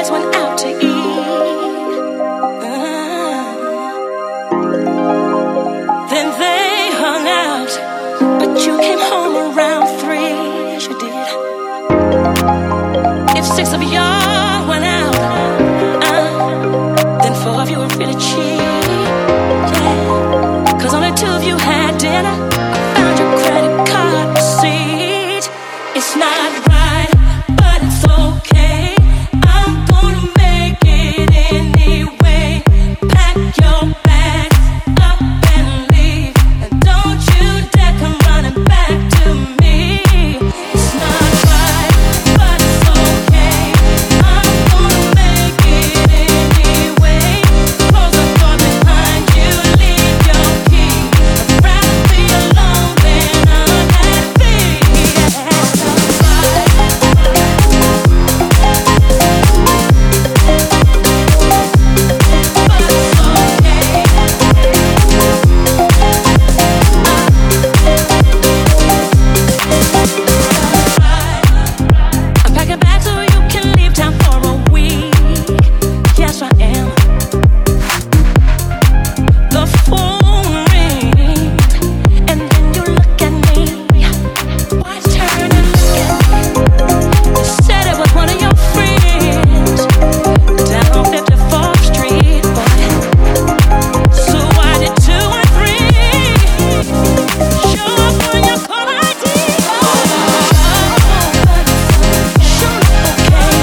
guys went out to eat. Then they hung out, but you came home around 3. Yes, you did. If 6 of y'all went out, then 4 of you were really cheap. Yeah, 'cause only 2 of you had dinner. I found your credit card receipt. It's not right, but it's okay. I'm gonna make it anyway. Pack your bags up and leave, and don't you dare come running back to me. It's not right, but it's okay. I'm gonna make it anyway. Close the door behind you, leave your key. I'd rather be alone than unhappy. It's not right. I'm packing bags so you can leave town for a week. Yes, I am. The phone rings, and then you look at me. Why turn and look at me? You said it was one of your friends down on 54th Street, boy. So why did 2 and 3 show up on your call ID? Sure, okay.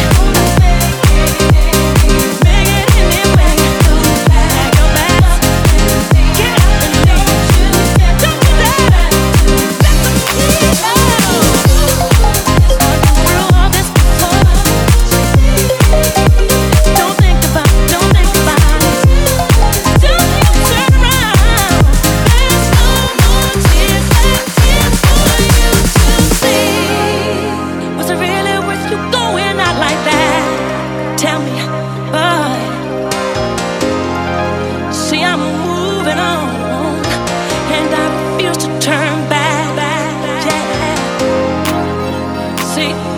Make it anyway. Pack your bags, get up and leave. Don't do that. That's a through all this before. Don't think about it. Don't you turn around. There's no more tears left here for you to see. Was it really worth you going out like that? Tell me, boy. See, I'm moving on, and I refuse to turn back. Yeah. See.